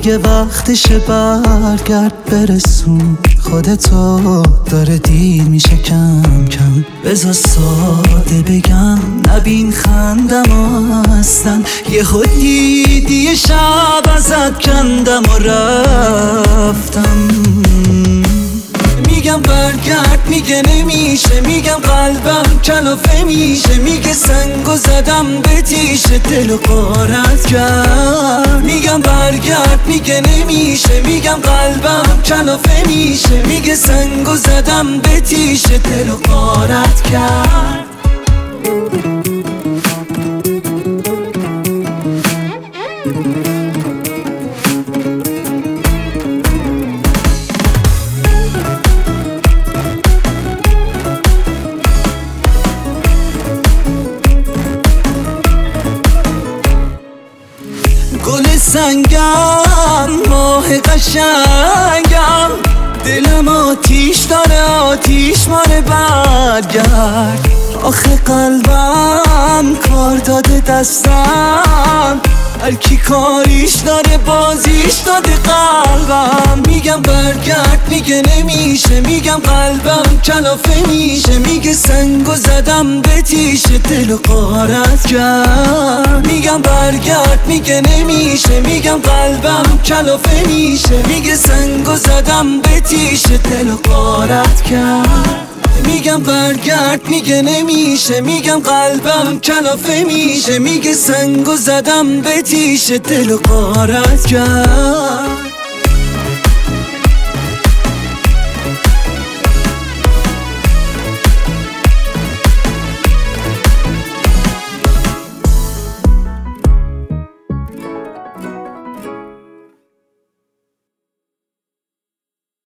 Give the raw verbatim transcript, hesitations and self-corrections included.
دیگه وقتشه برگرد برسون خودتو، داره دیر میشه کم کم. بذار ساده بگم نبین خندم اصلا، یه خود دیدی شب ازت کندم و رفتم. میگم برگرد میگه نمیشه، میگم قلبم کلافه میشه، میگه سنگو زدم به تیشه دل و غارت کرد. میگم برگرد میگه نمیشه، میگم قلبم کلافه میشه، میگه سنگو زدم به تیشه دل و غارت کرد. گل سنگم ماه قشنگم، دلم آتیش داره آتیش ماره برگرد. آخه قلبم کار داده دستم، هر کی کاریش داره بازیش داده قلبم. میگم برگرد میگه نمیشه، میگم قلبم کلافه میشه، میگه سنگو زدم به تیشه دل و غارت کرد. میگم برگرد میگه نمیشه، میگم قلبم کلافه میشه، میگه سنگو زدم به تیشه دل و غارت کرد. میگم برگرد میگه نمیشه، میگم قلبم کلافه میشه، میگه سنگو زدم به تیشه دل و غارت کرد.